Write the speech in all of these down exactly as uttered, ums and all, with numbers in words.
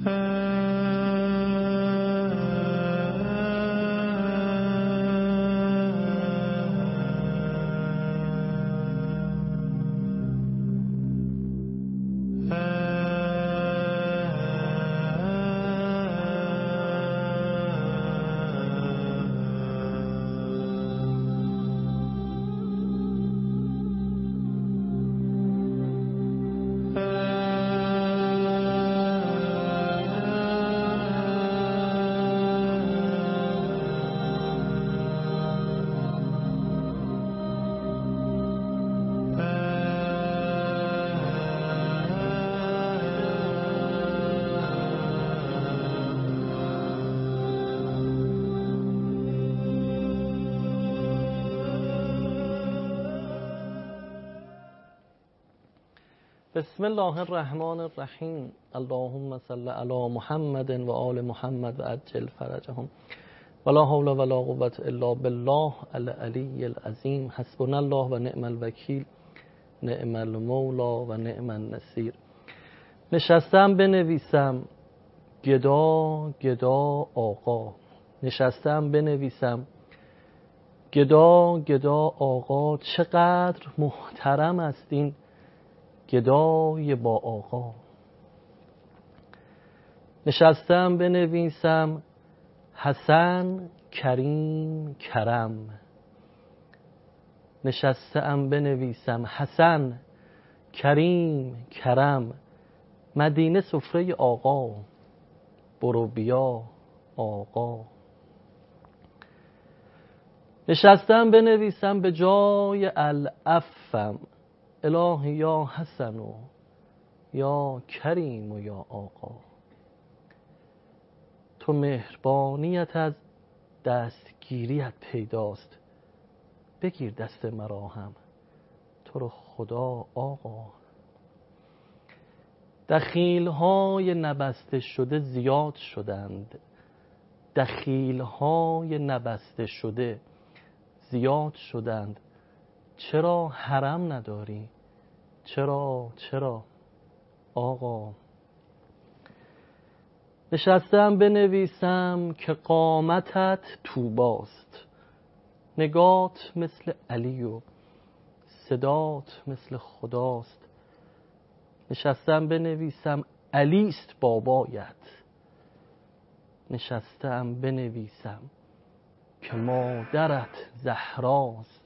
بسم الله الرحمن الرحیم. اللهم صل علی محمد و آل محمد و عجل فرجهم ولا حول ولا قوة الا بالله العلی العظیم. حسبنا الله و نعم الوکیل، نعم المولا و نعم النصیر. نشستم بنویسم گدا گدا آقا، نشستم بنویسم گدا گدا آقا، چقدر محترم است این گدای با آقا. نشستم بنویسم حسن کریم کرم، نشستم بنویسم حسن کریم کرم، مدینه سفره آقا، برو بیا آقا. نشستم بنویسم به جای الافم، الهی یا حسن و یا کریم و یا آقا. تو مهربانیت از دستگیریت پیداست، بگیر دست مرا هم تو رو خدا آقا. دخیل‌های نبسته شده زیاد شدند، دخیل‌های نبسته شده زیاد شدند، چرا حرم نداری؟ چرا چرا آقا. نشستم بنویسم که قامتت طوباست، نگات مثل علی و صدات مثل خداست. نشستم بنویسم علیست بابایت، نشستم بنویسم که مادرت زهراست.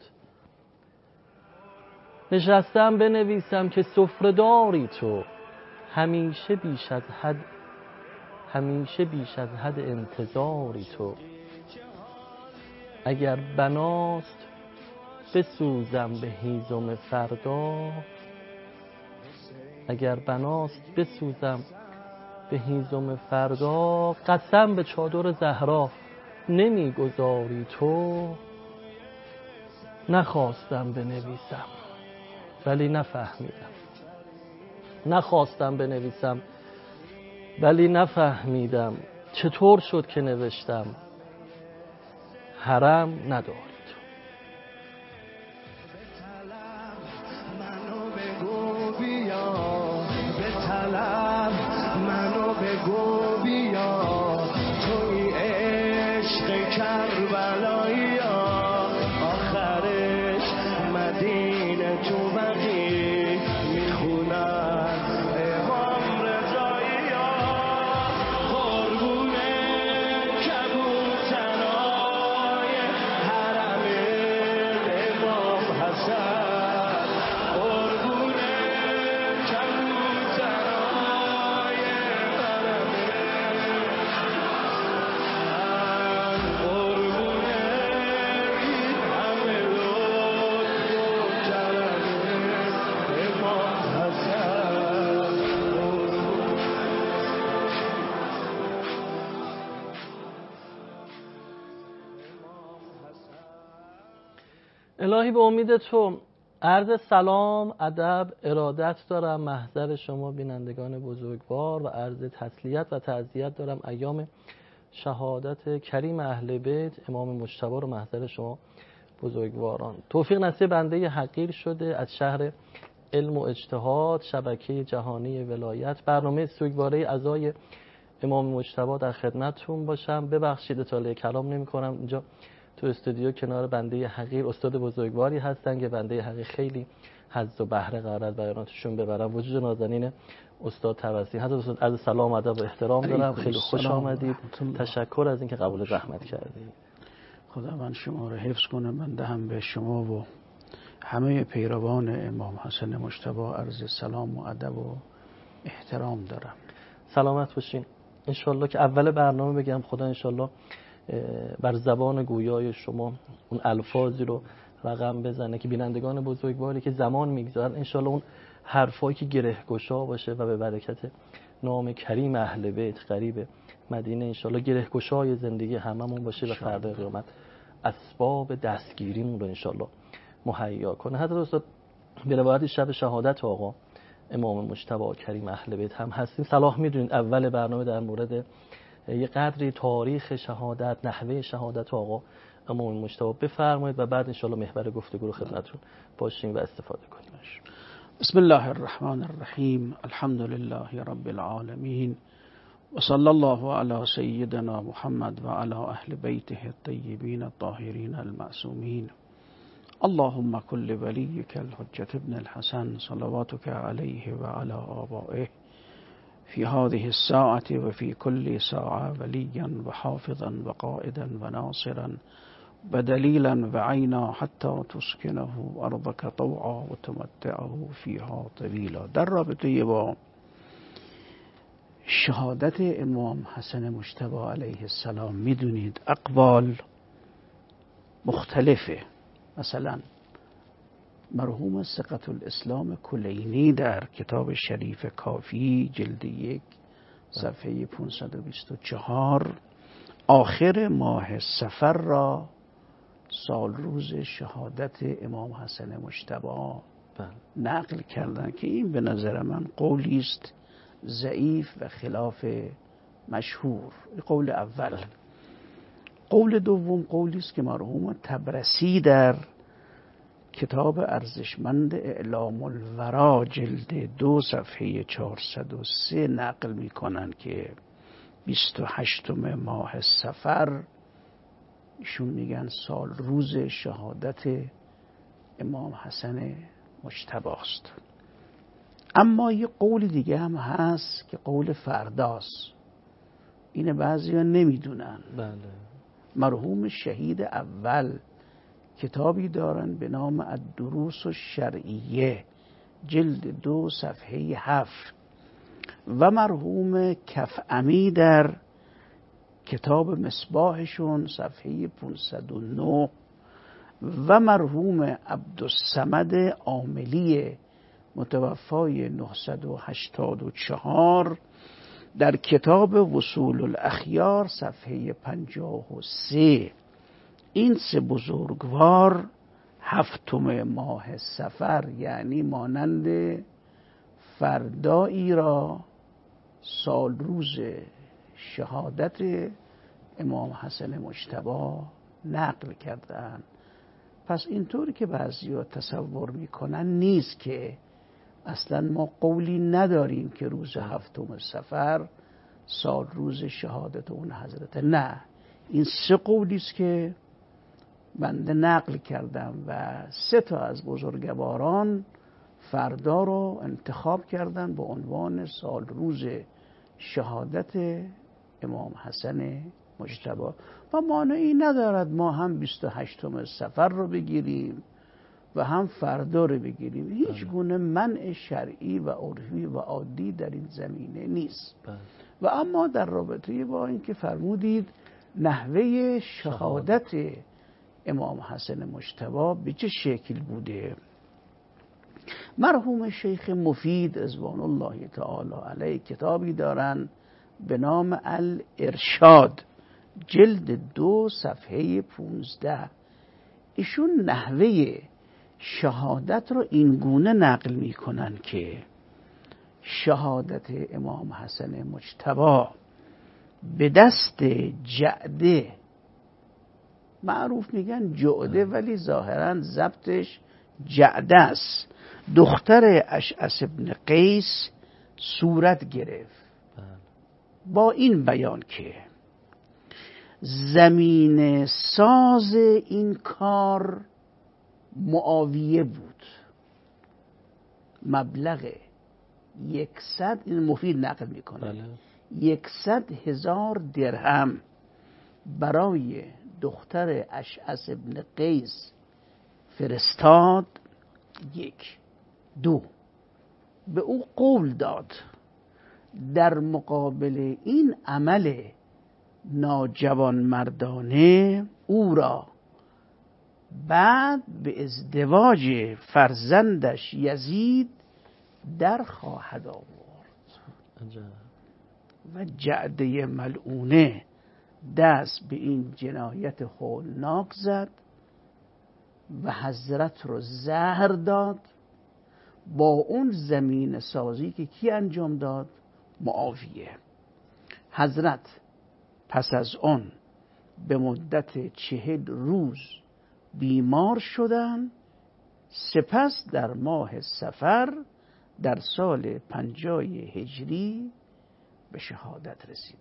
نشستم بنویسم که سفره‌داری تو، همیشه بیش از حد همیشه بیش از حد انتظاری تو. اگر بناست بسوزم به هیزم فردا، اگر بناست بسوزم به هیزم فردا. قسم به چادر زهرا نمیگذاری تو. نخواستم بنویسم ولی نفهمیدم، نخواستم بنویسم ولی نفهمیدم، چطور شد که نوشتم حرم نداری تو. منو بگو بیا، به طلب منو بگو بیا، توی عشق کربلایی، آخرش مدینه تو بقی میخونن امام رضایی، قربون کبوترای حرم امام حسن، قربون کبوترای حرم، قربون این همه لطف و کرم امام حسن، قربون. الهی به امید تو عرض سلام، ادب، ارادت دارم محضر شما بینندگان بزرگوار و عرض تسلیت و تعزیت دارم ایام شهادت کریم اهل بیت امام مجتبی رو محضر شما بزرگواران. توفیق نصیب بنده حقیر شده از شهر علم و اجتهاد، شبکه جهانی ولایت، برنامه سوگواره عزای امام مجتبی در خدمتتون باشم. ببخشید اطاله کلام نمی کنم. اینجا تو استودیو کنار بنده حقیر استاد بزرگواری هستن که بنده حقیر خیلی حظ و بهره قرار بیاناتشون ببرم. وجود نازنین استاد توسلی. حضرت استاد عرض سلام و ادب و احترام دارم. خیلی خوش آمدید. تشکر از اینکه قبول زحمت کردید. خداوند شما رو حفظ کنه. بنده هم به شما و همه پیروان امام حسن مجتبی عرض سلام و ادب و احترام دارم. سلامت باشین. انشالله که اول برنامه بگم خدا انشالله بر زبان گویای شما اون الفاظی رو رقم بزنه که بینندگان بزرگواری که زمان میگذارن انشالله اون حرفایی که گره گشا باشه و به برکت نام کریم اهل بیت قریب مدینه انشالله گره گشای زندگی هممون باشه و فردا قیامت اسباب دستگیریمون رو انشالله مهیا کنه. حضرت استاد به روایت شب شهادت آقا امام مجتبی کریم اهل بیت هم هستیم. صلاح میدونید اول برنامه در مورد یه قدری تاریخ شهادت، نحوه شهادت آقا امام مجتبی بفرمایید و بعد انشالله محور گفتگو رو خدمتتون باشیم و استفاده کنیم. بسم الله الرحمن الرحیم. الحمد لله رب العالمین و صلی الله علی سیدنا محمد و علی اهل بیته الطیبین الطاهرین المعصومین. اللهم كل وليك الحجة ابن الحسن صلواتك عليه وعلى آبائه في هذه الساعة وفي كل ساعة وليا وحافظا وقائدا وناصرا بدليلا وعينا حتى تسكنه أرضك طوعا وتمتعه فيها طويلا. در رابطه با شهادت امام حسن مجتبی علیه السلام میدونید اقوال مختلفه. مثلا مرحوم ثقة الاسلام کلینی در کتاب شریف کافی جلد یک صفحه پانصد و بیست و چهار آخر ماه صفر را سال روز شهادت امام حسن مجتبی نقل کردن که این به نظر من قولی است ضعیف و خلاف مشهور. قول اول. قول دوم قولی است که مرحوم طبرسی در کتاب ارزشمند اعلام الورا جلد دو صفحه چهارصد و سه نقل می کنند که بیست و هشتم ماه صفر ایشون میگن سال روز شهادت امام حسن مجتبی است. اما یه قول دیگه هم هست که قول فرداست. اینه بعضیا نمیدونن. بله. مرحوم شهید اول کتابی دارن به نام الدروس الشرعیه جلد دو صفحه هفت و مرحوم کفعمی در کتاب مصباحشون صفحه پانصد و نه و مرحوم عبدالصمد عاملی متوفای نهصد و هشتاد و چهار در کتاب وصول الاخیار صفحه پنجاه و سه. این سه بزرگوار هفتم ماه صفر یعنی مانند فردایی را سال روز شهادت امام حسن مجتبی نقل کردن. پس اینطوری که بعضیا تصور میکنن نیست که اصلا ما قولی نداریم که روز هفتم صفر سال روز شهادت اون حضرت. نه، این سه قولی است که بنده نقل کردم و سه تا از بزرگواران فردا رو انتخاب کردن به عنوان سال روز شهادت امام حسن مجتبی و مانعی ندارد ما هم بیست و هشتم صفر رو بگیریم و هم فردا رو بگیریم. هیچ گونه منع شرعی و عرفی و عادی در این زمینه نیست. و اما در رابطه با این که فرمودید نحوه شهادت امام حسن مجتبی به چه شکل بوده، مرحوم شیخ مفید رضوان الله تعالی علیه کتابی دارن به نام الارشاد جلد دو صفحه پونزده. ایشون نحوه شهادت رو این گونه نقل میکنن که شهادت امام حسن مجتبی به دست جعده، معروف میگن جعده ولی ظاهرا ضبطش جعده است، دختر اشعث ابن قیس صورت گرفت. با این بیان که زمین ساز این کار معاویه بود، مبلغ یکصد، این مفید نقل میکنه، بله. یکصد هزار درهم برای دختر اشعث ابن قیس فرستاد. یک. دو، به او قول داد در مقابل این عمل ناجوان مردانه او را بعد به ازدواج فرزندش یزید در خواهد آورد. عجب. و جعده ملعونه دست به این جنایت هولناک زد و حضرت رو زهر داد. با اون زمین سازی که کی انجام داد؟ معاویه. حضرت پس از اون به مدت چهل روز بیمار شدند، سپس در ماه صفر در سال پنجای هجری به شهادت رسیدند.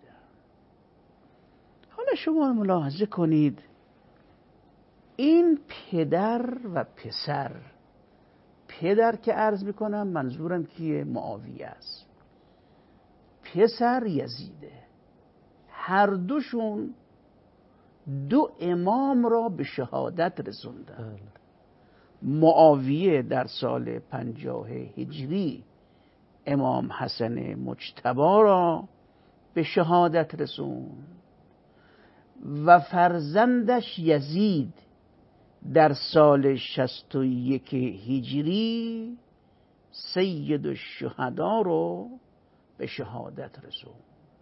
حالا شما ملاحظه کنید این پدر و پسر، پدر که عرض میکنم منظورم کیه؟ معاویه است. پسر یزیده. هر دوشون دو امام را به شهادت رسوندن. معاویه در سال پنجاه هجری امام حسن مجتبی را به شهادت رسوند و فرزندش یزید در سال شصت و یک هجری سید الشهدا رو به شهادت رسوند.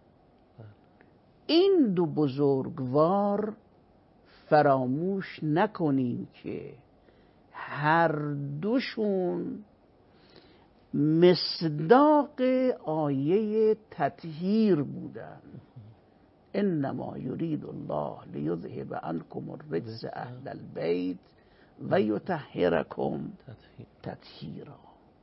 این دو بزرگوار فراموش نکنین که هر دوشون مصداق آیه تطهیر بودن. انما یرید الله لیذهب عنکم الرجس اهل البیت و یطهرکم تطهیرا.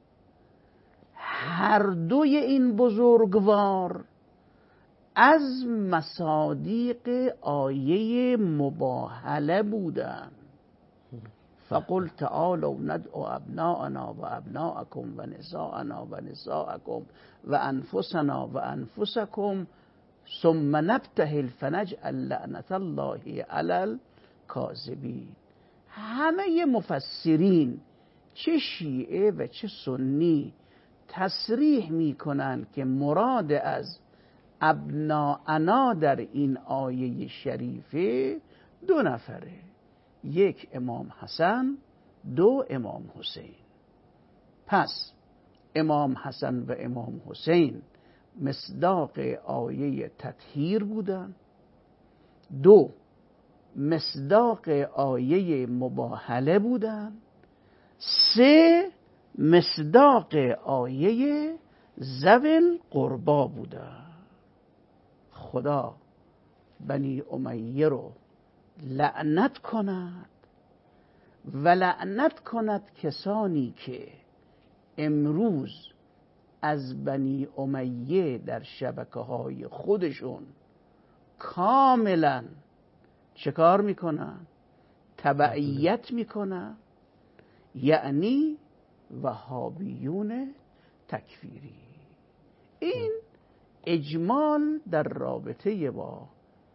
هر دوی این بزرگوار از مصادیق آیه مباهله بودند. فقل تعالوا ندعو ابناءنا و ابناءکم و نساءنا و نساءکم و انفسنا و انفسکم ثم نبتهل فنجعل لعنة الله علی الکاذبین. همه مفسرین چه شیعه و چه سنی تصریح میکنند که مراد از ابناءنا در این آیه شریفه دو نفره، یک امام حسن، دو امام حسین. پس امام حسن و امام حسین مصداق آیه تطهیر بودن. دو، مصداق آیه مباهله بودن. سه، مصداق آیه ذوی القربا بودن. خدا بنی امیه رو لعنت کند و لعنت کند کسانی که امروز از بنی امیه در شبکه های خودشون کاملا چه کار میکنن؟ تبعیت میکنن، یعنی وهابیون تکفیری. این اجمال در رابطه با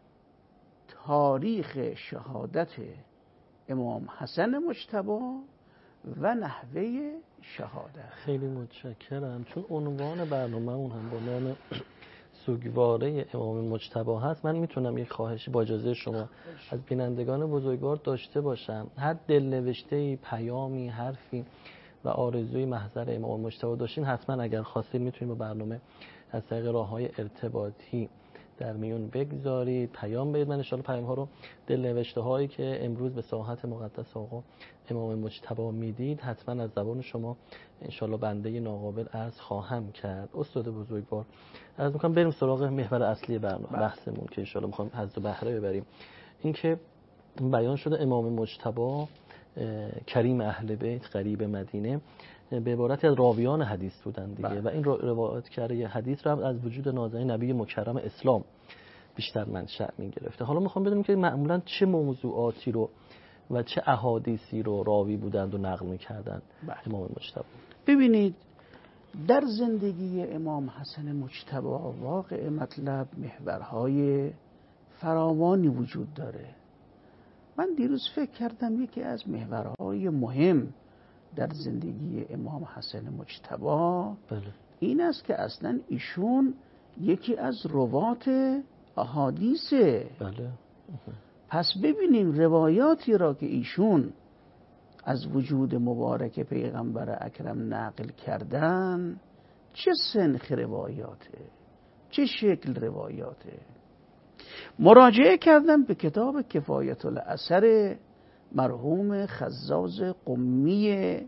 تاریخ شهادت امام حسن مجتبی و نحوه شهادت. خیلی متشکرم. چون عنوان برنامه‌مون هم با نام سوگواره امام مجتبی هست، من میتونم یک خواهشی با اجازه شما از بینندگان بزرگوار داشته باشم. هر دلنوشته‌ای، پیامی، حرفی و آرزوی محضر امام مجتبی داشتین، حتما اگر خواستید میتونید با برنامه از طریق راه‌های ارتباطی در میون بگذارید، پیام بدید. من ان شاءالله پیام ها رو، دلنوشته هایی که امروز به ساحت مقدس آقا امام مجتبی میدید، حتما از زبان شما ان شاءالله بنده ناقابل عرض خواهم کرد. استاد بزرگوار، عرض می‌کنم بریم سراغ محور اصلی برنامه بحثمون که ان شاءالله می‌خوایم حظ و بهره ببریم. اینکه بیان شده امام مجتبی کریم اهل بیت، غریب مدینه، به عبارتی از راویان حدیث بودن دیگه بله. و این روایت کرده حدیث رو هم از وجود نازنین نبی مکرم اسلام بیشتر منشأ می‌گرفته. حالا می‌خوام بدونم که معمولاً چه موضوعاتی رو و چه احادیثی رو راوی بودند و نقل می‌کردند امام مجتبی؟ ببینید در زندگی امام حسن مجتبی واقع مطلب محورهای فراوانی وجود داره. من دیروز فکر کردم یکی از محورهای مهم در زندگی امام حسن مجتبی بله. این است که اصلا ایشون یکی از روات احادیثه. بله. پس ببینیم روایاتی را که ایشون از وجود مبارک پیغمبر اکرم نقل کردن چه سنخ روایاته، چه شکل روایاته. مراجعه کردم به کتاب کفایت الاثر مرحوم خزاز قمی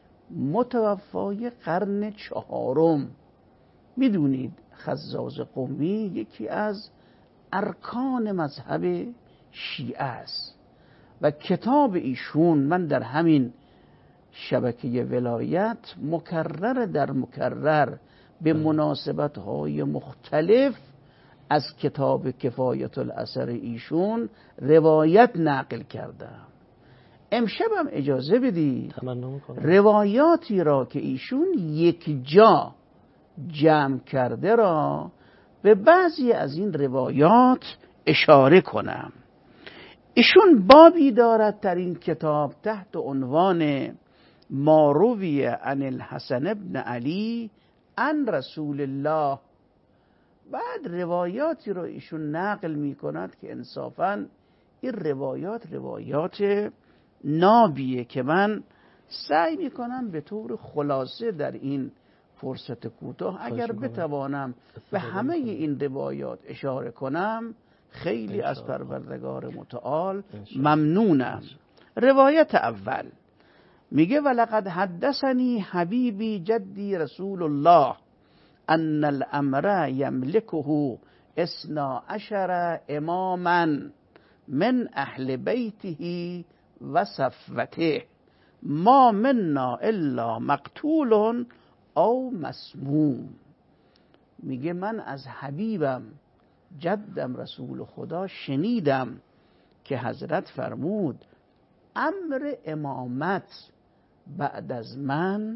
متوفای قرن چهارم. میدونید خزاز قمی یکی از ارکان مذهب شیعه است و کتاب ایشون من در همین شبکه ولایت مکرر در مکرر به مناسبت‌های مختلف از کتاب کفایت الاثر ایشون روایت نقل کردم. امشبم اجازه بدید روایاتی را که ایشون یک جا جمع کرده را به بعضی از این روایات اشاره کنم. ایشون بابی دارد در این کتاب تحت عنوان ماروی عن الحسن ابن علی عن رسول الله. بعد روایاتی رو ایشون نقل می کند که انصافاً این روایات روایات نابیه که من سعی می کنم به طور خلاصه در این فرصت کوتاه اگر بتوانم به همه این روایات اشاره کنم خیلی از پروردگار متعال ممنونم. روایت اول میگه ولقد حدثنی حبیبی جدی رسول الله ان الامر یملکه اثنا عشر اماما من اهل بیته و صفوته ما منا الا مقتول او مسموم. میگه من از حبیبم جدم رسول خدا شنیدم که حضرت فرمود امر امامت بعد از من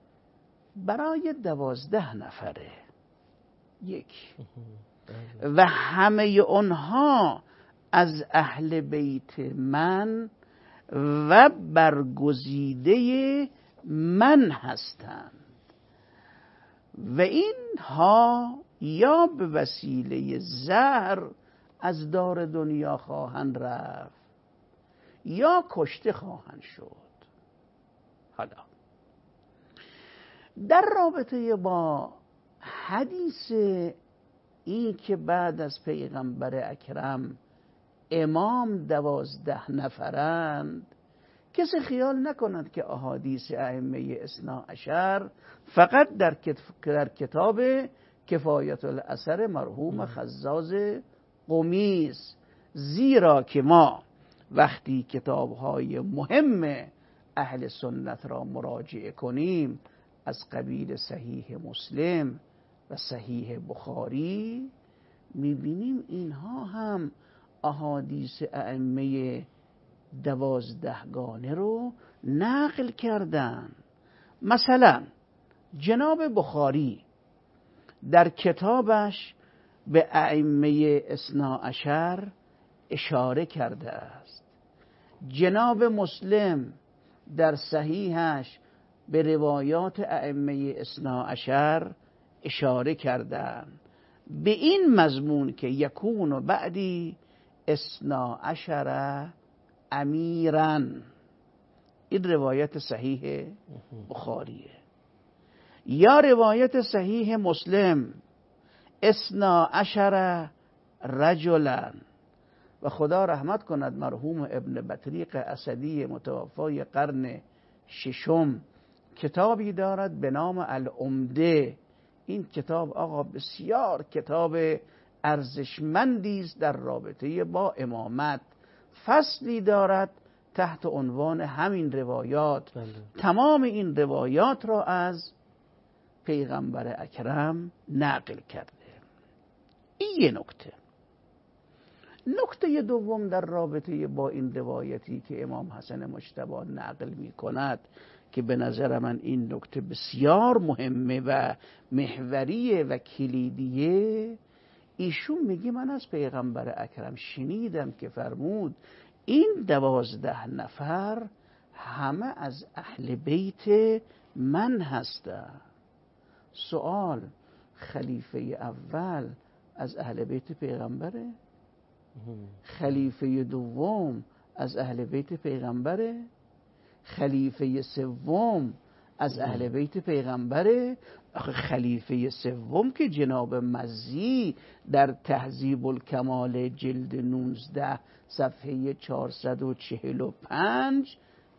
برای دوازده نفره، یک، و همه اونها از اهل بیت من و برگزیده من هستند و اینها یا به وسیله زهر از دار دنیا خواهند رفت یا کشته خواهند شد. حالا در رابطه با حدیث این که بعد از پیغمبر اکرم امام دوازده نفرند، کسی خیال نکند که احادیث ائمه اثنا عشر فقط در, در کتاب کفایت الاثر مرحوم خزاز قمی است، زیرا که ما وقتی کتاب‌های مهم اهل سنت را مراجعه کنیم از قبیل صحیح مسلم و صحیح بخاری می‌بینیم اینها هم احادیث ائمه دوازدهگانه رو نقل کردن. مثلا جناب بخاری در کتابش به ائمه اثنا عشر اشاره کرده است، جناب مسلم در صحیحش به روایات ائمه اثنا عشر اشاره کردند به این مضمون که یکون و بعدی اثنا عشر امیرن. این روایت صحیح بخاریه. یا روایت صحیح مسلم اثنا عشر رجلن، و خدا رحمت کند مرحوم ابن بطریق اسدی متوفای قرن ششم کتابی دارد به نام العمده. این کتاب آقا بسیار کتاب ارزشمندی است در رابطه با امامت. فصلی دارد تحت عنوان همین روایات بله. تمام این روایات را از پیغمبر اکرم نقل کرده. این یه نکته. نکته دوم در رابطه با این روایتی که امام حسن مجتبی نقل می کند که به نظر من این نکته بسیار مهمه و محوریه و کلیدیه، ایشون میگه من از پیغمبر اکرم شنیدم که فرمود این دوازده نفر همه از اهل بیت من هستند. سوال، خلیفه اول از اهل بیت پیغمبره؟ خلیفه دوم از اهل بیت پیغمبره؟ خلیفه سوم از اهل بیت پیغمبره؟ آخه خلیفه سوم که جناب مزی در تهذیب الکمال جلد نوزده صفحه چهارصد و چهل و پنج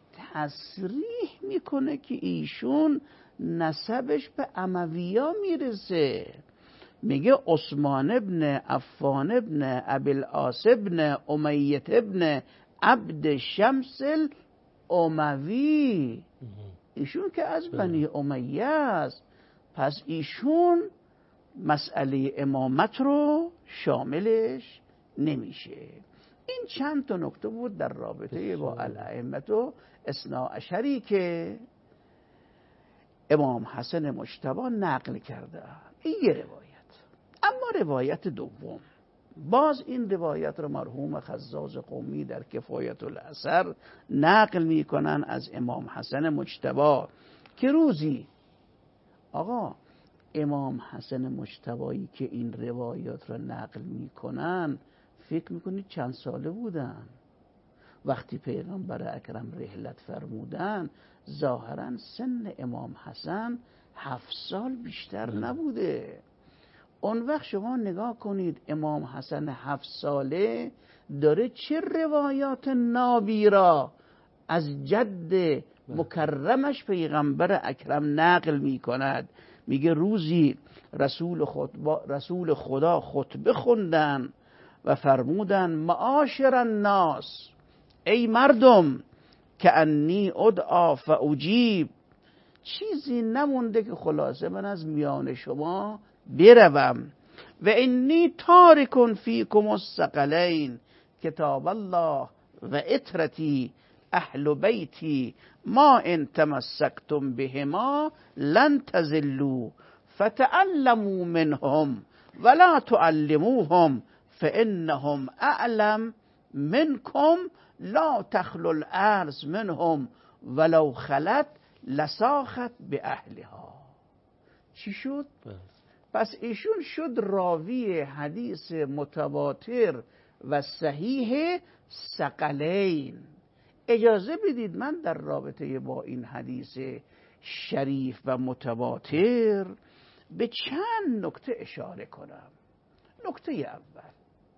تصریح میکنه که ایشون نسبش به امویا میرسه. میگه عثمان ابن عفان ابن ابوالعاص ابن امیة ابن عبد شمس الاموی. ایشون که از بنی امیه است، پس ایشون مسئله امامت رو شاملش نمیشه. این چند تا نکته بود در رابطه با الائمه و اثنا عشری که امام حسن مجتبی نقل کرده. این یه روایت. اما روایت دوم، باز این روایت رو مرحوم خزاز قمی در کفایت الاثر نقل میکنن از امام حسن مجتبی که روزی، آقا امام حسن مجتبی که این روایات رو نقل میکنن فکر میکنید چند ساله بودن؟ وقتی پیغمبر اکرم رحلت فرمودن ظاهرا سن امام حسن هفت سال بیشتر نبوده. اون وقت شما نگاه کنید امام حسن هفت ساله داره چه روایات نابیرا از جد مکرمش پیغمبر اکرم نقل می کند. میگه روزی رسول خدا, رسول خدا خطبه خوندن و فرمودن معاشر الناس، ای مردم، که انی ادعا فاجیب، چیزی نمونده که خلاصه من از میان شما بروم. و انی تارک فیکم الثقلین، کتاب الله و اطرتی اهل بیتی، ما ان تمسکتم بهما لن تضلوا فتعلموا منهم ولا تعلموهم فانهم اعلم منکم لا تخلو الارض منهم ولو خلت لساخت به اهلها. چی شد؟ پس ایشون شد راوی حدیث متواتر و صحیح ثقلین. اجازه بدید من در رابطه با این حدیث شریف و متواتر به چند نکته اشاره کنم. نکته اول،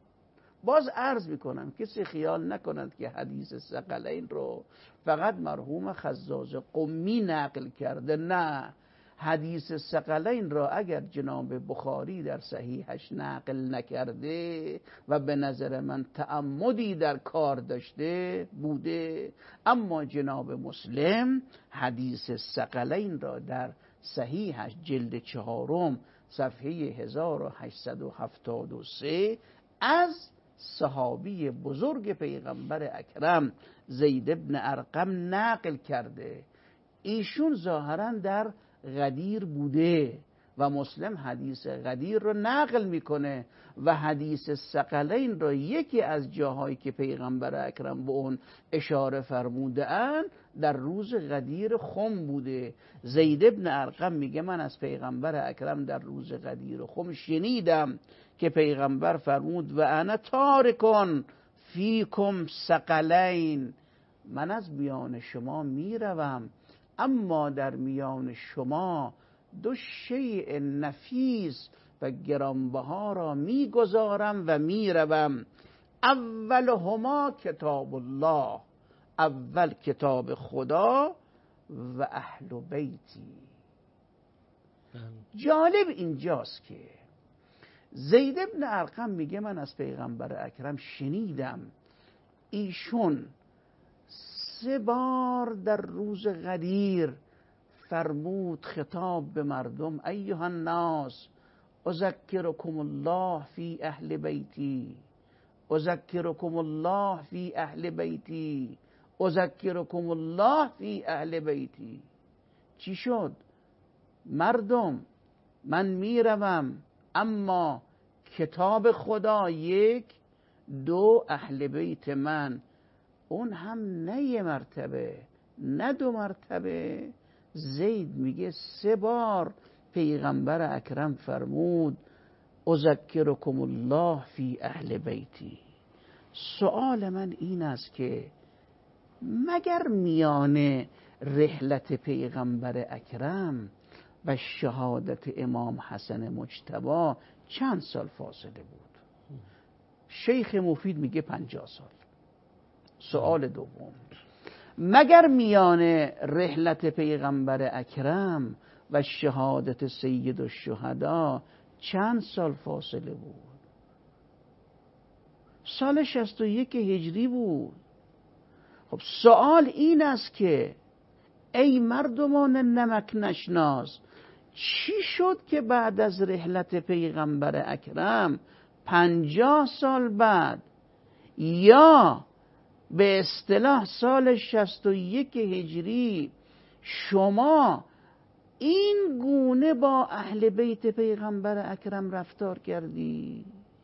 باز عرض میکنم کسی خیال نکند که حدیث ثقلین رو فقط مرحوم خزاز قمی نقل کرده. نه، حدیث ثقلین را اگر جناب بخاری در صحیحش نقل نکرده و به نظر من تعمدی در کار داشته بوده، اما جناب مسلم حدیث ثقلین را در صحیحش جلد چهارم صفحه هزار و هشتصد و هفتاد و سه از صحابی بزرگ پیغمبر اکرم زید ابن ارقم نقل کرده. ایشون ظاهرا در غدیر بوده و مسلم حدیث غدیر رو نقل میکنه و حدیث ثقلین رو یکی از جاهایی که پیغمبر اکرم به اون اشاره فرموده اند در روز غدیر خم بوده. زید ابن ارقم میگه من از پیغمبر اکرم در روز غدیر خم شنیدم که پیغمبر فرمود و انا تارکن فیکم ثقلین، من از میان شما میروم اما در میان شما دو شیء نفیس و گرانبها را میگذارم و میروم. اولهما کتاب الله، اول کتاب خدا و اهل بیتی. جالب اینجاست که زید ابن ارقم میگه من از پیغمبر اکرم شنیدم ایشون سه بار در روز غدیر فرمود خطاب به مردم ایها الناس اذکرکم الله فی اهل بیتی، اذکرکم الله فی اهل بیتی، اذکرکم الله فی اهل بیتی. چی شد؟ مردم من میروم، اما کتاب خدا یک، دو اهل بیت من، اون هم نه یه مرتبه نه دو مرتبه. زید میگه سه بار پیغمبر اکرم فرمود اذکرکم الله فی اهل بیتی. سوال من این است که مگر میان رحلت پیغمبر اکرم و شهادت امام حسن مجتبی چند سال فاصله بود؟ شیخ مفید میگه پنجاه سال. سوال دوم، مگر میان رحلت پیغمبر اکرم و شهادت سید الشهدا چند سال فاصله بود؟ سال شصت و یک هجری بود. خب سوال این است که ای مردمان نمک نشناس، چی شد که بعد از رحلت پیغمبر اکرم پنجاه سال بعد یا به اصطلاح سال شصت و یک هجری شما این گونه با اهل بیت پیغمبر اکرم رفتار کردی؟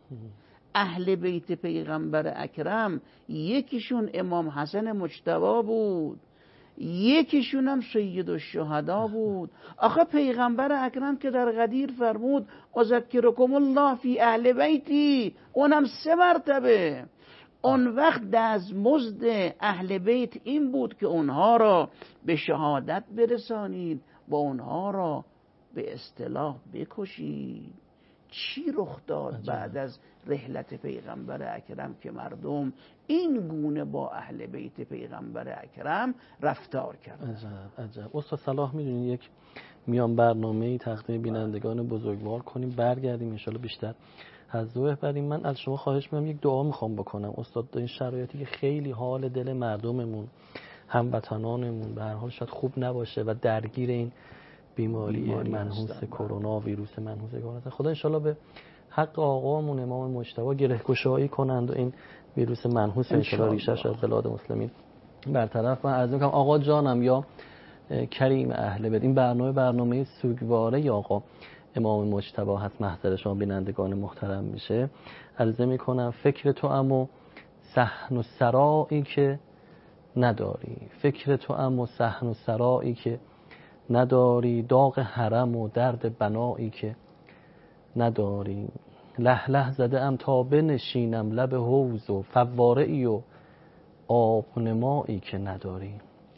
اهل بیت پیغمبر اکرم یکیشون امام حسن مجتبی بود، یکیشون هم سید الشهدا بود. آخه پیغمبر اکرم که در غدیر فرمود اذکرکم الله فی اهل بیتی، اونم سه مرتبه. اون وقت دستمزد اهل بیت این بود که اونها را به شهادت برسانید، با اونها را به اصطلاح بکشید. چی رخ داد بعد از رحلت پیغمبر اکرم که مردم این گونه با اهل بیت پیغمبر اکرم رفتار کردند؟ عجب عجب. استاد صلاح میدونید یک میان برنامه‌ای تقدیم بینندگان بزرگوار کنیم، برگردیم ان شاءالله بیشتر حضور بریم. من از شما خواهش می‌کنم یک دعا میخوام بکنم استاد. این شرایطی که خیلی حال دل مردممون، هموطنانمون به هر حال شاید خوب نباشه و درگیر این بیماری, بیماری منحوس کرونا، ویروس منحوس کرونا، خدا ان شاءالله به حق آقامون امام مجتبی گره‌گشایی کنند و این ویروس منحوس ان شاءالله ریشه‌اش از بلاد مسلمین برطرف. من عرض می‌کنم آقا جانم یا کریم اهل بیت، این برنامه برنامه سوگواره آقا امام مجتبی هست، محضر شما بینندگان محترم میشه. عرضه میکنم فکر تو اما صحن و سرایی که نداری، فکر تو اما صحن و سرایی که نداری، داغ حرم و درد بنایی که نداری. له له زده ام تا بنشینم لب حوض و فواره ای و آب نمایی که نداری.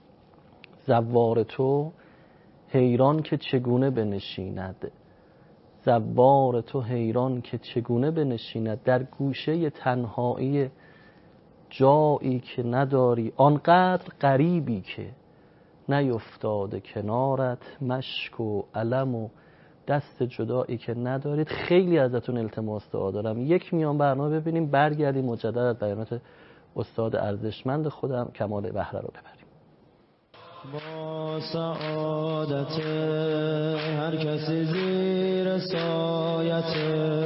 زوار تو حیران که چگونه بنشیند، زوار تو حیران که چگونه بنشیند، در گوشه تنهایی جایی که نداری. آنقدر غریبی که نیفتاده کنارت، مشک و علم و دست جدایی که ندارید. خیلی ازتون التماس دعا دارم. یک میان برنامه ببینیم، برگردیم مجدد از بیانات استاد ارزشمند خودم کمال بهره رو ببریم. با سعادت هر کسی زیر سایت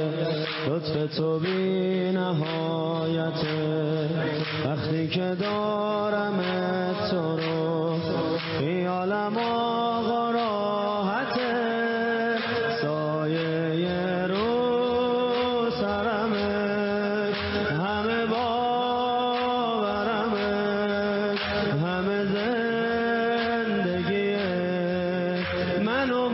لطف تو بی نهایت، وقتی که دارم تو رو خیالم آقا راحته، سایه رو سرمه همه باورمه، همه زندگی من و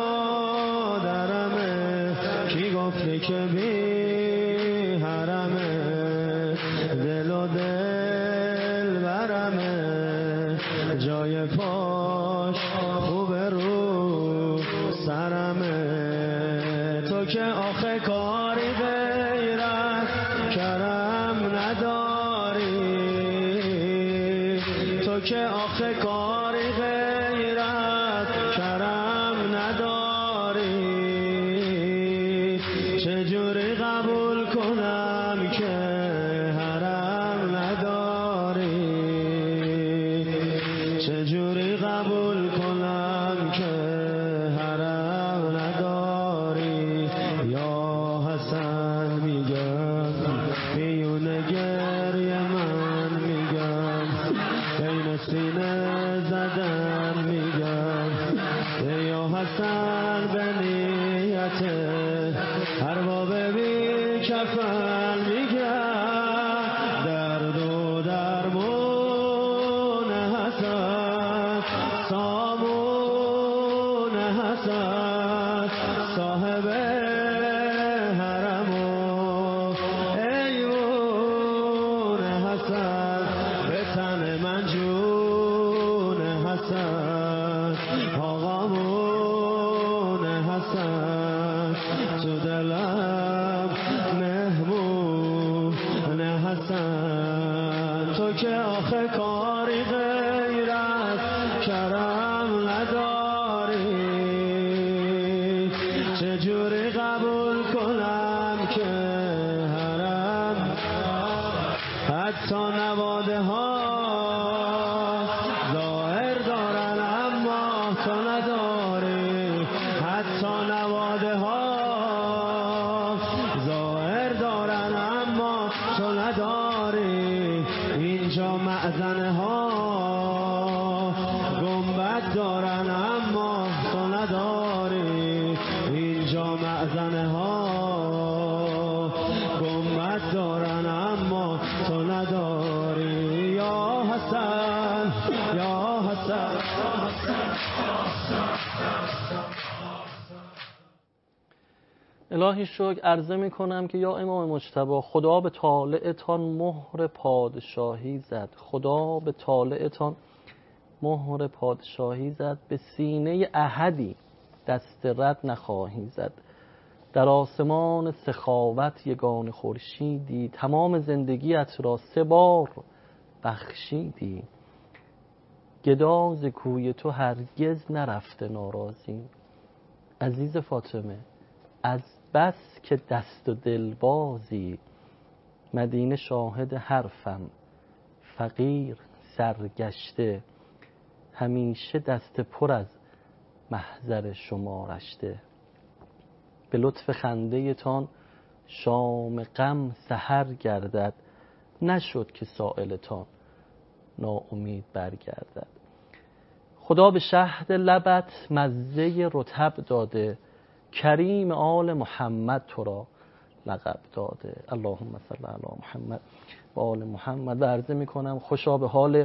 مادرمه. کی گفته که بی حرمه، دل و دل برمه، جای پاش خوبه رو سرمه. تو که آخه کاری غیرت کرم نداری، تو که آخه کاری غیرت کرم نداری، چجوری قبول کنم که حرم نداری. میگم میونه گریه من میگم بین سینه زدن میگم یا حسن به نیت ارباب بی کفن میگم درد و درمون حسن سامون حسن صاحب حرم و ایوون حسن به تن من جون حسن آقامون حسن تو دلم مهمون حسن تو که آخه کاری غیر از کرم نداری چجوری قبول کنم که حرم حتی نواده ها ظاهر دارن اما تو نداری حتی نواده ها ظاهر دارن اما تو نداری اینجا معزنه ها گنبد دارن اما تو نداری اینجا معزنه ها گنبد دارن اما تو نداری یا حسن یا حسن الهی شکر عرضه می کنم که یا امام مجتبی خدا به طالعتان مهر پادشاهی زد خدا به طالعتان مهر پادشاهی زد به سینه احدی دست رد نخواهی زد در آسمان سخاوت یگان خورشیدی تمام زندگیت را سه بار بخشیدی گدا ز کوی تو هرگز نرفته ناراضی عزیز فاطمه از بس که دست و دل بازی مدینه شاهد حرفم فقیر سرگشته همیشه دست پر از محضر شما رشته به لطف خنده تان شام غم سحر گردد نشد که سائلتان ناامید برگردد خدا به شهد لبت مزه رطب داده کریم آل محمد تو را لقب داده اللهم صل علی محمد و آل محمد و عرضه می کنم خوشا به حال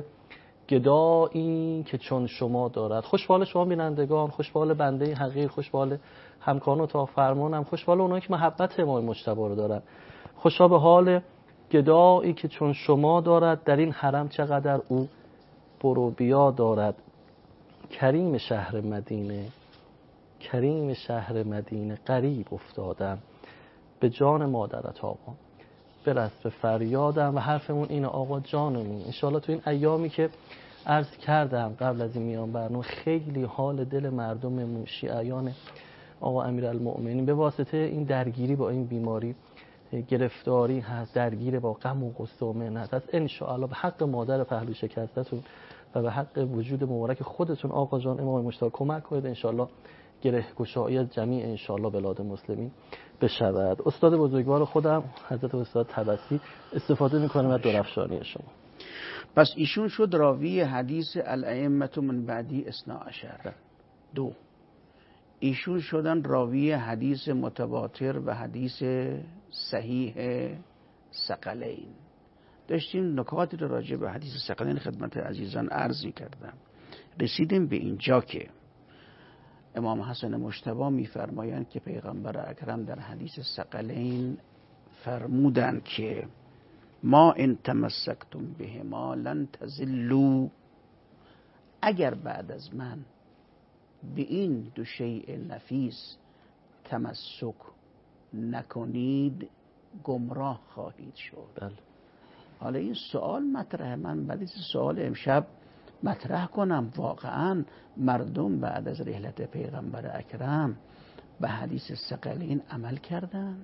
گدایی که چون شما دارد خوش به حال شما بینندگان خوش به حال بنده حقیر خوش به حال همکاران و تا فرمانم خوش به حال اونایی که محبت امام مجتبی رو دارن خوشا به حال گدایی که چون شما دارد در این حرم چقدر او برو بیا دارد کریم شهر مدینه کریم شهر مدینه غریب افتادم به جان مادرت آقا برس به فریادم و حرفمون اینه آقا جانمون انشالله تو این ایامی که عرض کردم قبل از این میان برنامه خیلی حال دل مردم شیعیان آقا امیرالمؤمنین به واسطه این درگیری با این بیماری گرفتاری هست درگیر با غم و غصه و محنت هست انشاءالله به حق مادر پهلو شکستتون و به حق وجود مبارک خودتون آقا جان امام مجتبی کمک کنید انشاءالله گره گشایی از جمیع انشاءالله بلاد مسلمین بشود. استاد بزرگوار خودم حضرت استاد طبسی استفاده میکنه از درفشانی شما. پس ایشون شد راوی حدیث الائمه من بعدی اثنا عشر. دو ایشون شدن راوی حدیث متواتر و حدیث صحیح ثقلین. داشتیم نکاتی رو راجع به حدیث ثقلین خدمت عزیزان عرض کردم. رسیدیم به اینجا که امام حسن مجتبی میفرمایند که پیغمبر اکرم در حدیث ثقلین فرمودند که ما ان تمسکتم بهما لن تضلوا، اگر بعد از من به این دو شیء نفیس تمسک نکنید گمراه خواهید شد. بله. حالا این سوال مطرحه، من بعد از سوال امشب مطرح کنم واقعا مردم بعد از رحلت پیغمبر اکرم به حدیث ثقلین عمل کردن؟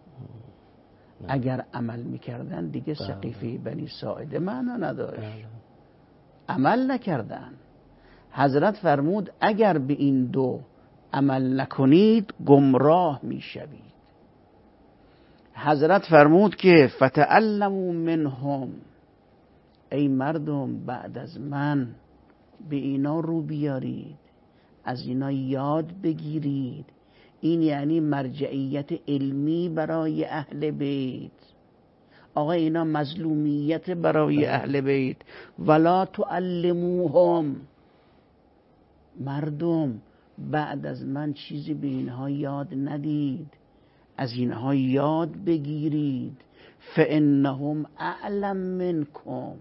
نه. اگر عمل میکردن دیگه سقیفه بنی ساعده معنا نداشت. بله. عمل نکردن. حضرت فرمود اگر به این دو عمل نکنید گمراه میشوید. حضرت فرمود که فتعلموا منهم، ای مردم بعد از من به اینا رو بیارید، از اینا یاد بگیرید. این یعنی مرجعیت علمی برای اهل بیت. آقا اینا مظلومیت برای اهل بیت. ولا تعلموهم، مردم بعد از من چیزی به اینها یاد ندید، از اینها یاد بگیرید. فانهم اعلم منکم،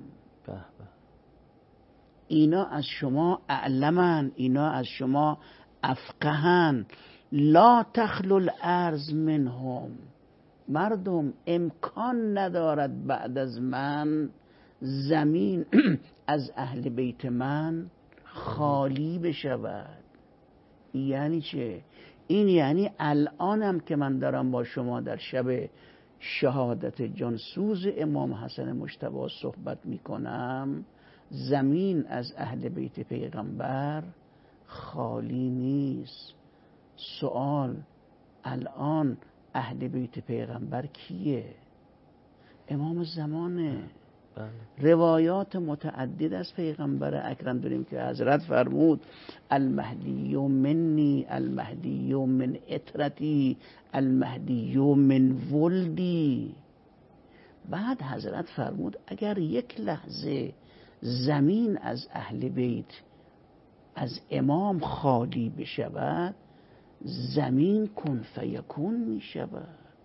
اینا از شما اعلمن، اینا از شما افقهن. لا تخلو الارض منهم، مردم امکان ندارد بعد از من زمین از اهل بیت من خالی بشود. یعنی چه؟ این یعنی الانم که من دارم با شما در شب شهادت جانسوز امام حسن مجتبی صحبت میکنم، زمین از اهل بیت پیغمبر خالی نیست. سوال، الان اهل بیت پیغمبر کیه؟ امام زمانه. بله. روایات متعدد از پیغمبر اکرم داریم که حضرت فرمود المهدی منی، المهدی من اطرتی، المهدی من ولدی. بعد حضرت فرمود اگر یک لحظه زمین از اهل بیت از امام خالی بشود، زمین کن فیکون می شود.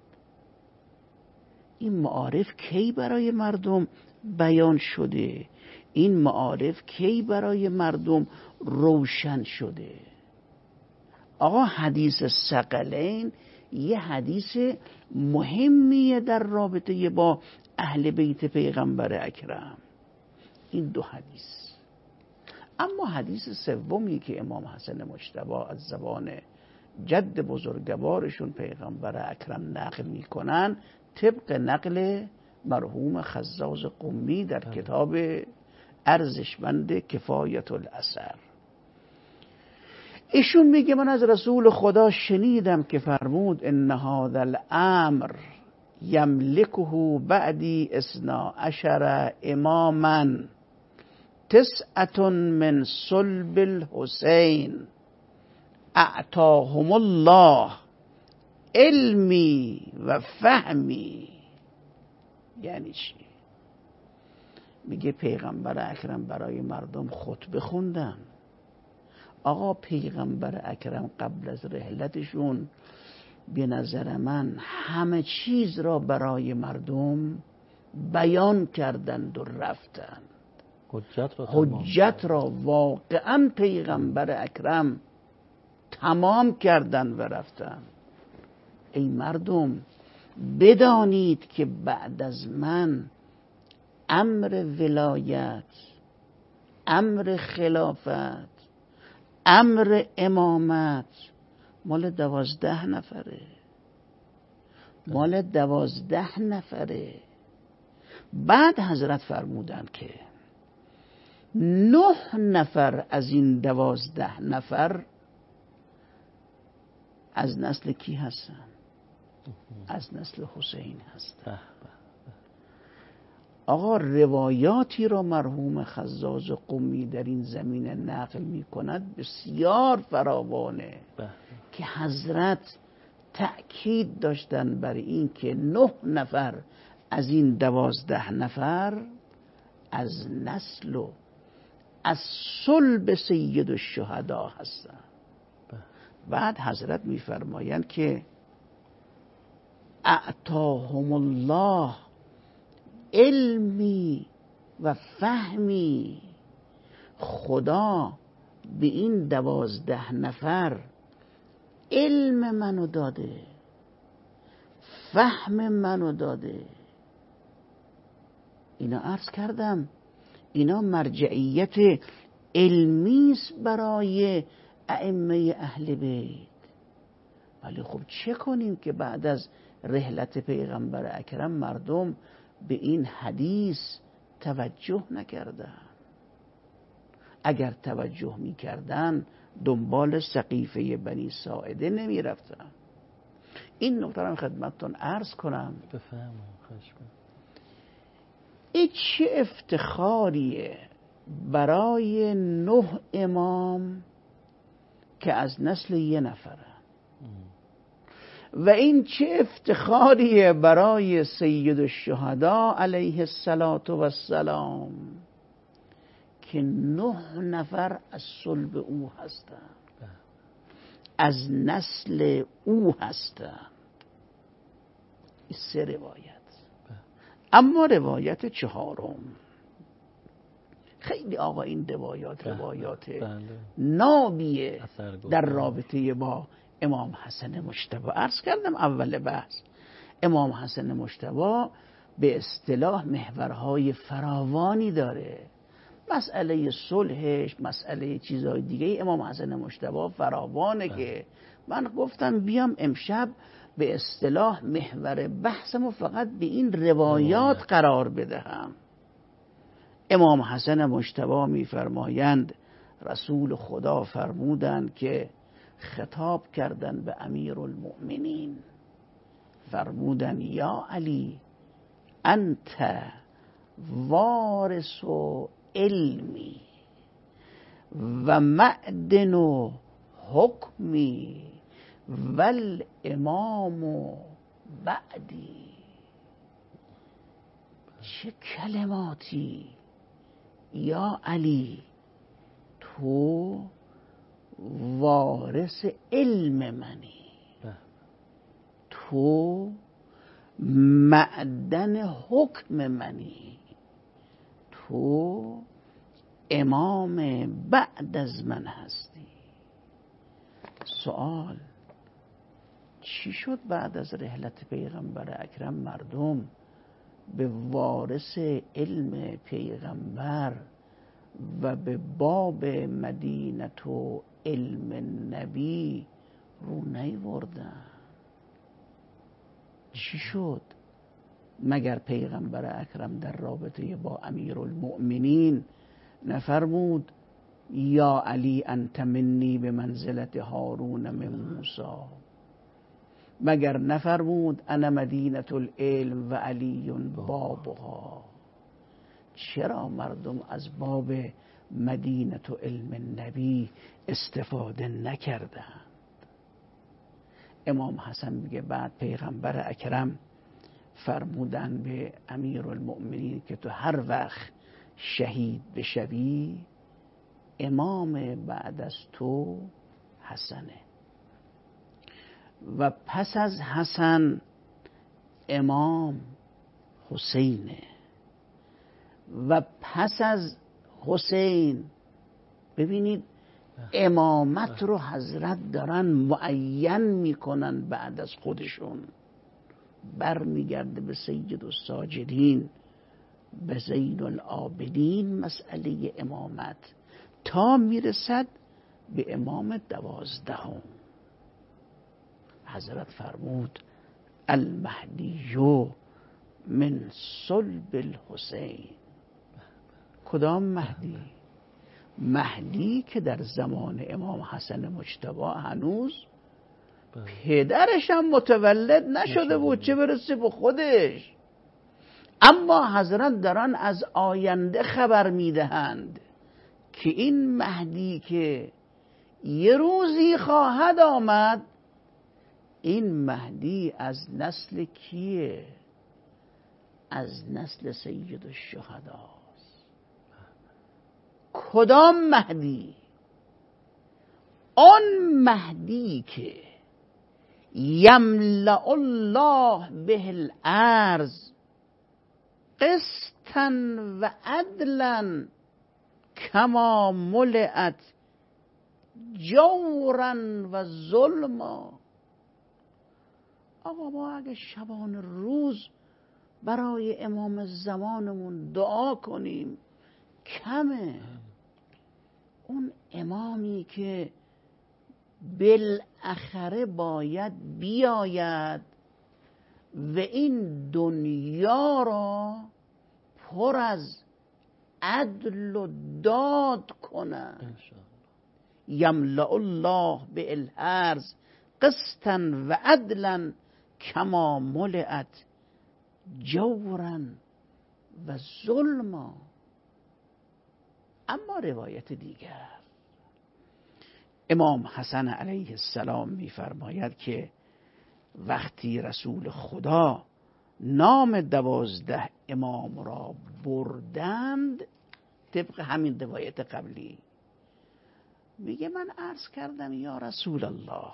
این معارف کی برای مردم بیان شده؟ این معارف کی برای مردم روشن شده؟ آقا حدیث ثقلین یه حدیث مهمیه در رابطه با اهل بیت پیغمبر اکرم. این دو حدیث. اما حدیث سومی که امام حسن مجتبی از زبان جد بزرگوارشون پیغمبر اکرم نقل میکنن، طبق نقل مرحوم خزاز قمی در کتاب ارزشمند کفایت الاثر. ایشون میگه من از رسول خدا شنیدم که فرمود ان هذا الامر یملکه بعدی اثنا عشر اماما تسعة من صلب الحسین اعطاهم الله علمی و فهمی. یعنی چی؟ میگه پیغمبر اکرم برای مردم خطبه خوندن. آقا پیغمبر اکرم قبل از رحلتشون به نظر من همه چیز را برای مردم بیان کردند و رفتند. حجت را, حجت را واقعا پیغمبر اکرم تمام کردند و رفتند. ای مردم بدانید که بعد از من امر ولایت، امر خلافت، امر امامت مال دوازده نفره، مال دوازده نفره. بعد حضرت فرمودن که نه نفر از این دوازده نفر از نسل کی هستن؟ از نسل حسین هستن. آقا روایاتی را مرحوم خزاز قمی در این زمینه نقل می کند بسیار فراوانه که حضرت تأکید داشتن بر این که نه نفر از این دوازده نفر از نسل و از صلب سید الشهدا هستن. بعد حضرت میفرمایند که اعطاهم الله علمی و فهمی، خدا به این دوازده نفر علم منو داده، فهم منو داده. اینا عرض کردم اینا مرجعیت علمی است برای ائمه اهل بیت. ولی خب چه کنیم که بعد از رحلت پیغمبر اکرم مردم به این حدیث توجه نکردن؟ اگر توجه میکردن دنبال سقیفه بنی ساعده نمی رفتن. این نکته رو خدمتتون عرض کنم. بفرمایید. خواهش می‌کنم. این چه افتخاریه برای نه امام که از نسل یه نفره و این چه افتخاریه برای سید الشهدا علیه السلام که نه نفر از صلب او هستند، از نسل او هستند. این سه روایت. اما روایت چهارم، خیلی آقا این روایات روایات نابیه در رابطه با امام حسن مجتبی. عرض کردم اول بحث امام حسن مجتبی به اصطلاح محورهای فراوانی داره. مسئله صلحش، مسئله چیزهای دیگه امام حسن مجتبی فراوانه که من گفتم بیام امشب به اصطلاح محور بحثمو فقط به این روایات قرار بدهم. امام حسن مجتبی میفرمایند رسول خدا فرمودند که خطاب کردند به امیرالمؤمنین، فرمودند یا علی انت وارث علمی و معدن و حکمی ول امام بعدی. چه کلماتی! یا علی تو وارث علم منی، تو معدن حکم منی، تو امام بعد از من هستی. سوال چی شد بعد از رحلت پیغمبر اکرم مردم به وارث علم پیغمبر و به باب مدینت و علم نبی رو نیوردن؟ چی شد؟ مگر پیغمبر اکرم در رابطه با امیرالمؤمنین نفرمود یا علی انت منی به منزلت هارون من موسی؟ مگر نفرمود انا مدینت العلم و علی بابها؟ چرا مردم از باب مدینت و علم نبی استفاده نکردند؟ امام حسن میگه بعد پیغمبر اکرم فرمودن به امیرالمؤمنین که تو هر وقت شهید بشوی امام بعد از تو حسنه و پس از حسن امام حسینه و پس از حسین. ببینید امامت رو حضرت دارن معین میکنن بعد از خودشون. بر میگرده به سید الساجدین، به زین العابدین مسئله امامت تا میرسد به امام دوازدهم. حضرت فرمود المهدی من صلب الحسین. کدام مهدی؟ مهدی که در زمان امام حسن مجتبی هنوز پدرش هم متولد نشده بود، چه برسه به خودش. اما حضرت دارن از آینده خبر میدهند که این مهدی که یه روزی خواهد آمد، این مهدی از نسل کیه؟ از نسل سید الشهداست. کدام مهدی؟ آن مهدی که یملأ الله به الارض قسطا و عدلا کما ملئت جورا و ظلما. آقا ما اگه شبان روز برای امام زمانمون دعا کنیم کمه. اون امامی که بالاخره باید بیاید و این دنیا را پر از عدل و داد کنه. یملأ الله بالارض قسطا و عدلا کما ملئت جورا و ظلما. اما روایت دیگر امام حسن علیه السلام می‌فرماید که وقتی رسول خدا نام دوازده امام را بردند، طبق همین روایت قبلی، میگه من عرض کردم یا رسول الله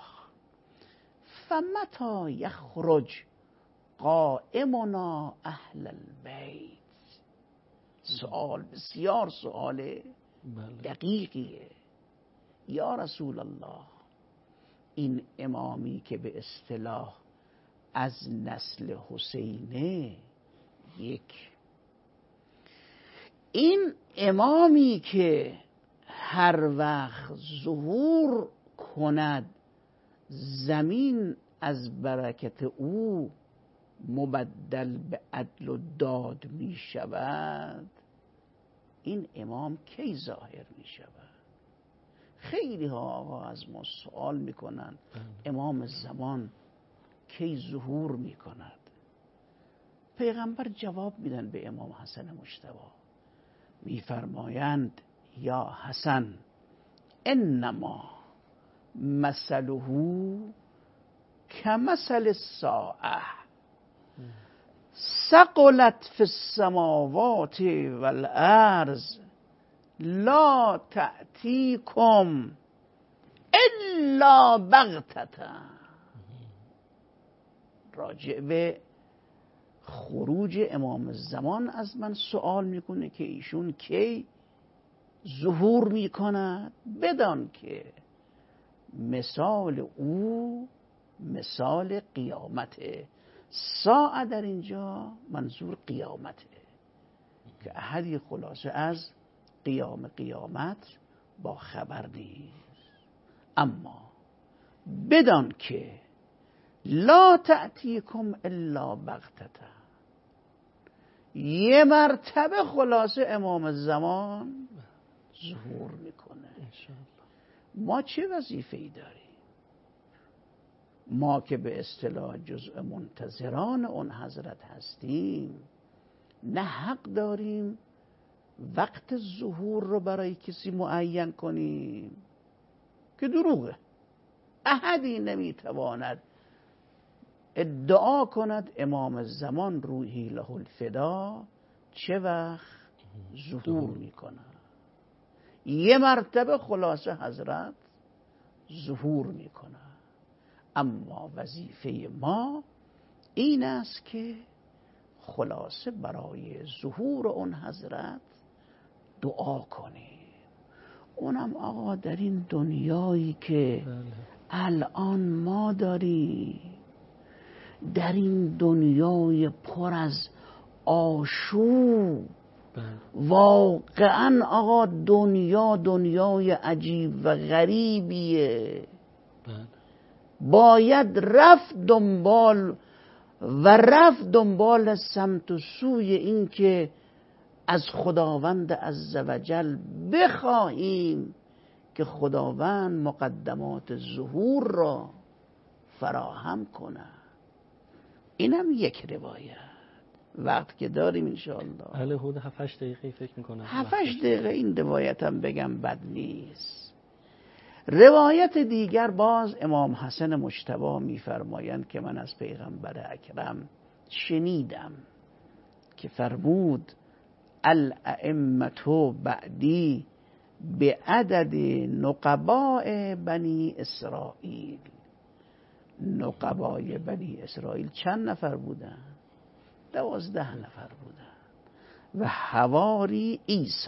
فمتی یخرج قائمنا اهل البیت. سوال بسیار سوال دقیقیه. یا رسول الله این امامی که به اصطلاح از نسل حسینه، یک این امامی که هر وقت ظهور کند زمین از برکت او مبدل به عدل و داد می شود، این امام کی ظاهر می شود؟ خیلی ها آقا از ما سوال می کنند امام زمان کی ظهور می کند؟ پیغمبر جواب میدن به امام حسن مجتبی، میفرمایند یا حسن انما مثله کمثل الساعه ثقلت فی السماوات والارض لا تأتیکم الا بغتة. راجع به خروج امام زمان از من سوال میکنه که ایشون کی ظهور میکند؟ بدان که مثال او مثال قیامته. ساعه در اینجا منظور قیامته که احدی خلاصه از قیام قیامت با خبر نیست. اما بدان که لا تأتیکم الا بغتة، یه مرتبه خلاصه امام زمان ظهور میکنه. ما چه وظیفه‌ای داریم؟ ما که به اصطلاح جزء منتظران اون حضرت هستیم، نه حق داریم وقت ظهور رو برای کسی معین کنیم که دروغه. احدی نمیتواند ادعا کند امام زمان روحی له الفدا چه وقت ظهور میکنه. یه مرتبه خلاصه حضرت ظهور میکنه. اما وظیفه ما این است که خلاصه برای ظهور اون حضرت دعا کنیم. اونم آقا در این دنیایی که الان ما داریم، در این دنیای پر از آشوب، واقعا آقا دنیا دنیای عجیب و غریبیه. باید رفت دنبال و رفت دنبال سمت و سوی این که از خداوند عزوجل بخواهیم که خداوند مقدمات ظهور را فراهم کنه. اینم یک روایت. وقت که داریم انشاءالله بله حدود هفت هشت دقیقه فکر میکنم. هفت هشت دقیقه این روایتم بگم بد نیست. روایت دیگر باز امام حسن مجتبی میفرمایند که من از پیغمبر اکرم شنیدم که فرمود الائمة بعدی به عدد نقباء بنی اسرائیل. نقبای بنی اسرائیل چند نفر بودن؟ دوازده نفر بودن. و حواری عیسی.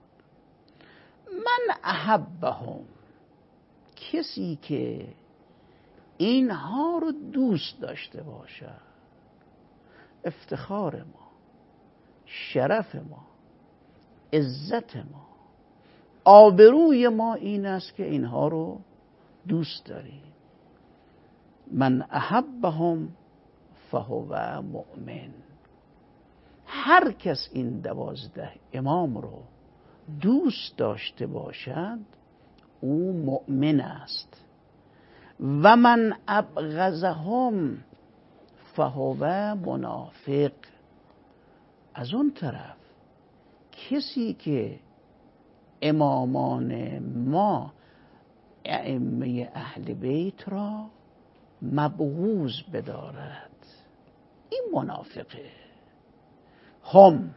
من احبهم، کسی که اینها رو دوست داشته باشه، افتخار ما، شرف ما، عزت ما، آبروی ما این است که اینها رو دوست داریم. من احبهم فهو مؤمن. هر کس این دوازده امام رو دوست داشته باشد او مؤمن است. و من ابغضهم فهو منافق. از اون طرف کسی که امامان ما ائمه اهل بیت را مبغوض بدارد، این منافقه. هم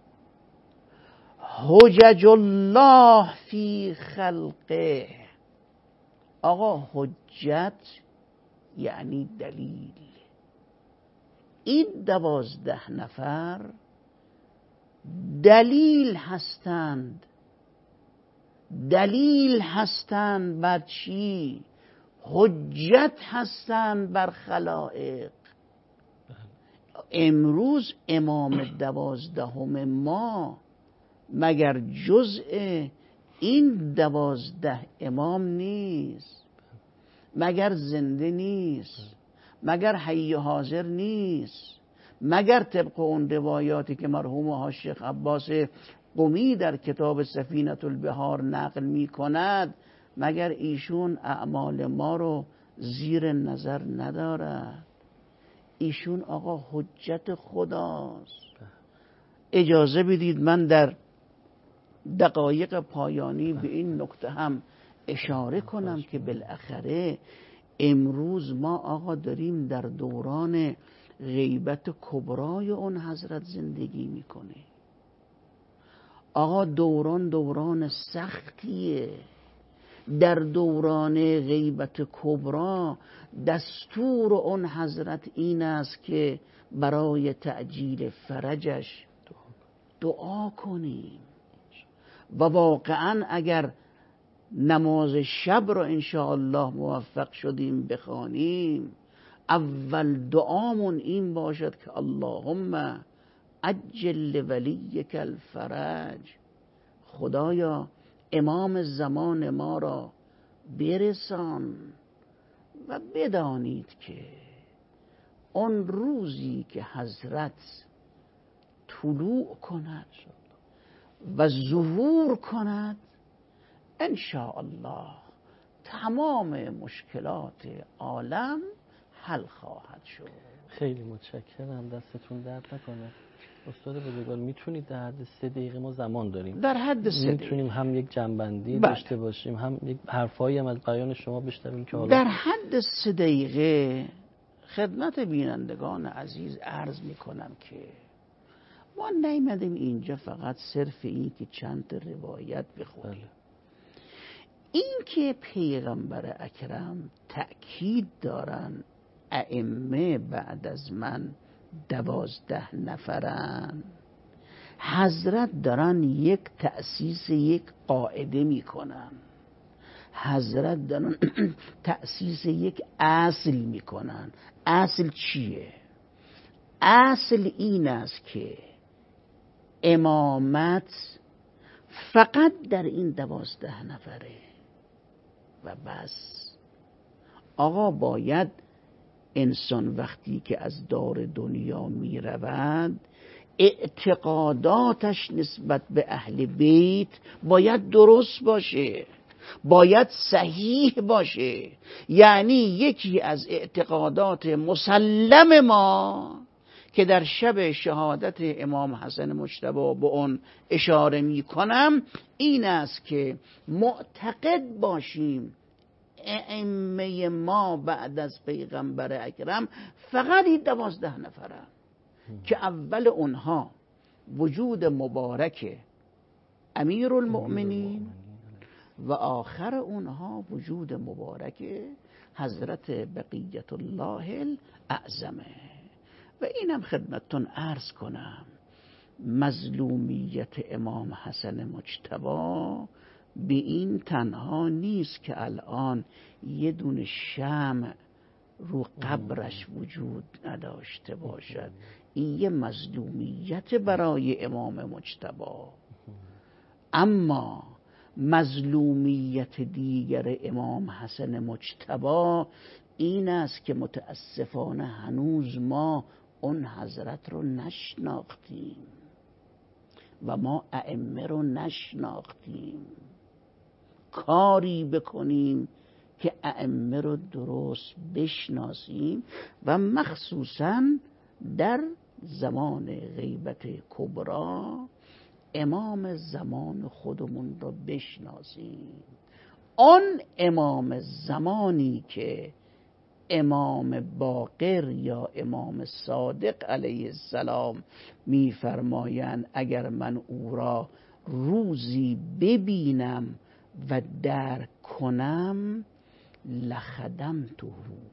حجج الله فی خلقه. آقا حجت یعنی دلیل. این دوازده نفر دلیل هستند. دلیل هستند بر چی؟ حجت هستند بر خلائق. امروز امام دوازدهم ما مگر جزء این دوازده امام نیست؟ مگر زنده نیست؟ مگر حی حاضر نیست؟ مگر طبق اون روایاتی که مرحوم ها شیخ عباس قمی در کتاب سفینة البحار نقل می کند، مگر ایشون اعمال ما رو زیر نظر ندارد؟ ایشون آقا حجت خداست. اجازه بدید من در دقایق پایانی به این نکته هم اشاره کنم که بالاخره امروز ما آقا داریم در دوران غیبت کبرای اون حضرت زندگی میکنه. آقا دوران دوران سختیه. در دوران غیبت کبرا دستور اون حضرت این است که برای تعجیل فرجش دعا کنیم و واقعا اگر نماز شب را انشاءالله موفق شدیم بخوانیم، اول دعامون این باشد که اللهم عجل ولیک الفرج. خدایا امام زمان ما را برسان و بدانید که اون روزی که حضرت طلوع کند و ظهور کند انشاءالله تمام مشکلات عالم حل خواهد شد. خیلی متشکرم، دستتون درد نکنه. استاد بزرگوار میتونید در حد سه دقیقه، ما زمان داریم، در حد سه دقیقه میتونیم هم یک جنبندی بله. داشته باشیم، هم یک حرفایی هم از بیان شما بشنویم که حالا در حد سه دقیقه خدمت بینندگان عزیز عرض میکنم که ما نیامدیم اینجا فقط صرف این که چند روایت بخونیم. بله. این که پیغمبر اکرم تأکید دارن ائمه بعد از من دوازده نفرن، حضرت دارن یک تأسیس یک قاعده میکنن، حضرت دارن تأسیس یک اصل میکنن. اصل چیه؟ اصل این است که امامت فقط در این دوازده نفره و بس. آقا باید انسان وقتی که از دار دنیا می رود اعتقاداتش نسبت به اهل بیت باید درست باشه، باید صحیح باشه. یعنی یکی از اعتقادات مسلم ما که در شب شهادت امام حسن مجتبی به اون اشاره می کنم این است که معتقد باشیم ائمه ما بعد از پیغمبر اکرم فقط این دوازده نفرن که اول اونها وجود مبارک امیر المؤمنین و آخر اونها وجود مبارک حضرت بقیت الله الاعظمه. و اینم خدمتتون عرض کنم مظلومیت امام حسن مجتبی به این تنها نیست که الان یه دونه شمع رو قبرش وجود نداشته باشد، این یه مظلومیت برای امام مجتبی. اما مظلومیت دیگر امام حسن مجتبی این است که متاسفانه هنوز ما اون حضرت رو نشناختیم و ما ائمه رو نشناختیم. کاری بکنیم که ائمه رو درست بشناسیم و مخصوصاً در زمان غیبت کبرا امام زمان خودمون رو بشناسیم. آن امام زمانی که امام باقر یا امام صادق علیه السلام میفرمایند اگر من او را روزی ببینم و درک کنم لخدمته،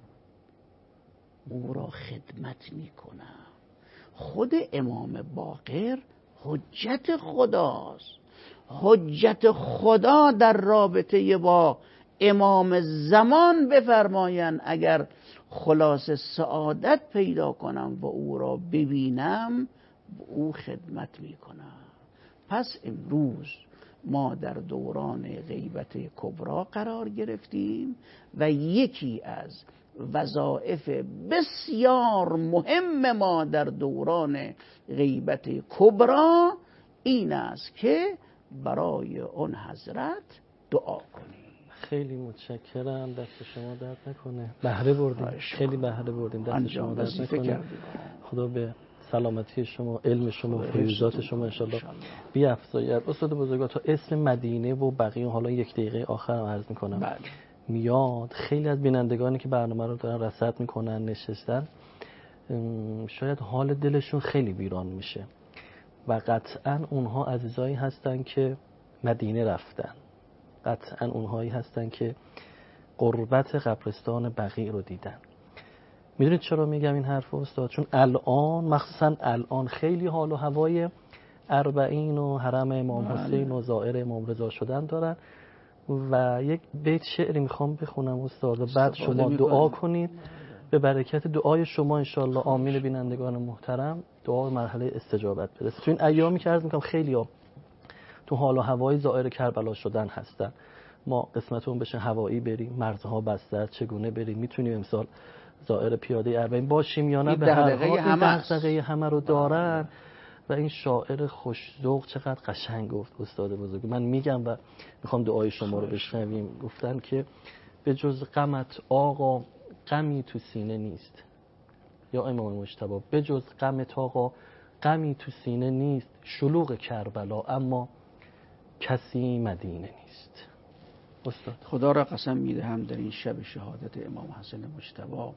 او را خدمت میکنم. خود امام باقر حجت خداست. حجت خدا در رابطه با امام زمان بفرمایند اگر خلاص سعادت پیدا کنم و او را ببینم و او خدمت میکنم. پس امروز ما در دوران غیبت کبرا قرار گرفتیم و یکی از وظایف بسیار مهم ما در دوران غیبت کبرا این است که برای اون حضرت دعا کنیم. خیلی متشکرم، دست شما درد نکنه. بهره بردیم، خیلی بهره بردیم، دست شما درد نکنه. خدا به سلامتی شما، علم شما، فیوزات شما انشالله بیافزاید. استاد بزرگوار تا اسم مدینه و بقیه حالا یک دقیقه آخرم عرض میکنم بله. میاد. خیلی از بینندگانی که برنامه رو دارن رصد میکنن نشستن، شاید حال دلشون خیلی ویران میشه و قطعا اونها عزیزایی هستن که مدینه رفتن، قطعا اونهایی هستن که قربت قبرستان بقیع رو دیدن. میدونید چرا میگم این حرف استاد؟ چون الان مخصوصا الان خیلی حال و هوای اربعین و حرم امام حسین و زائر امام رضا شدن دارن و یک بیت شعری میخوام بخونم استاد و بعد شما دعا کنید به برکت دعای شما انشالله آمین بینندگان محترم دعا مرحله استجابت برسه. تو این ایامی که عرض میکنم خیلی ها تو حال و هوای زائر کربلا شدن هستن. ما قسمتون بشه هوایی بریم، مرزها بسته، چگونه بریم، میتونیم امسال زائر پیاده اربعین باشیم یا نه، به هر حال این دغدغه همه رو دارن. و این شاعر خوش‌ذوق چقدر قشنگ گفت استاد بزرگ، من میگم و میخوام دعای شما رو بشنویم. گفتن که به جز غمت آقا غمی تو سینه نیست. یا امام مجتبی به جز غمت آقا غمی تو سینه نیست، شلوغ کربلا اما کسی مدینه نیست. استاد خدا را قسم میدهم در این شب شهادت امام حسن مجتبی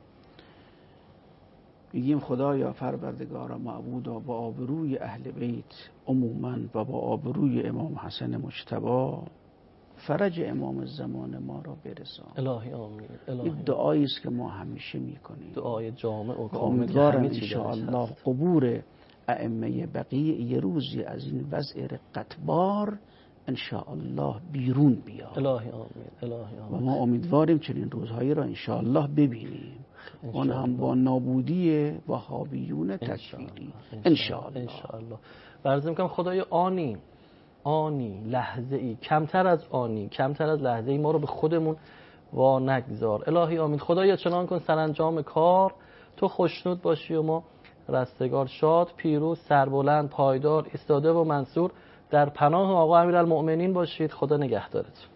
میگیم خدایا پروردگارا معبودا با آبروی اهل بیت عموما و با آبروی امام حسن مجتبی فرج امام زمان ما را برسان. الهی آمین. الهی این دعایی است که ما همیشه میکنیم، دعای جامع و کامل. امیدوارم ان شاء الله قبور ائمه بقیع یه روزی از این وضع رقتبار ان شاء الله بیرون بیاد. الهی آمین. الهی آمین. و ما امیدواریم چنین روزهایی را ان شاء الله ببینیم، اون هم با نابودی وهابیون تکفیری ان شاء الله. ان شاء الله. عرض می‌کنم خدای آنی آنی لحظه ای کمتر از آنی کمتر از لحظه ای ما رو به خودمون وا نگذار. الهی آمین. خدایا چنان کن سرانجام کار تو خوشنود باشی و ما رستگار، شاد، پیروز، سربلند، پایدار، ایستاده و منصور در پناه آقا امیرالمؤمنین باشید. خدا نگهدارتون.